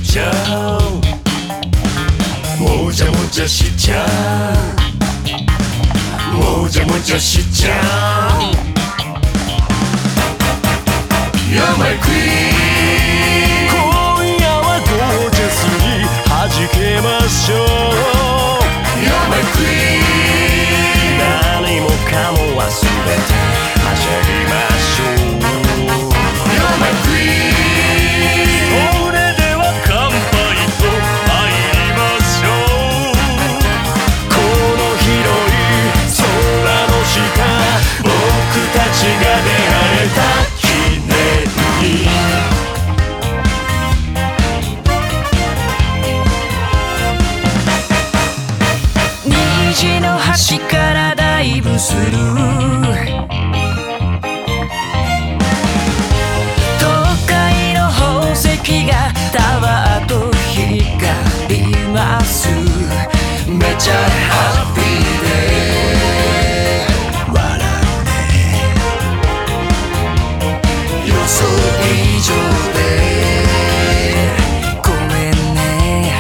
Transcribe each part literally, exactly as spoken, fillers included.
ちゃう、もじゃもじゃしちゃう、もじゃもじゃしちゃう。 You're my queen。 今夜はゴージャスに弾けましょう。 You're my queen。 何もかも忘れてはしゃぎましょう。 You're my queen。 それでは乾杯と参りましょう。この広い空の下、僕たちが出会えた記念に。虹の端からダイブする都会の宝石がタワーと光ります。めちゃハッピーで笑うね、予想以上でごめんね。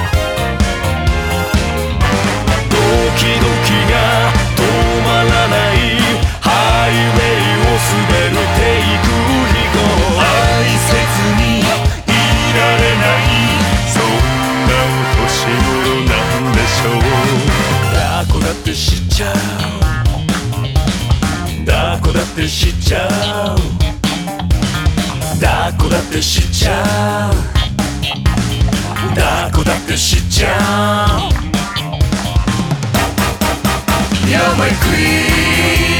ドキドキが止まらないハイウェイを滑るテイク飛行。 愛せずにいられない、そんな落とし物なんでしょう。 だこだってしちゃう、 だこだってしちゃう、 だこだってしちゃう、 だこだってしちゃう。 You're my queen。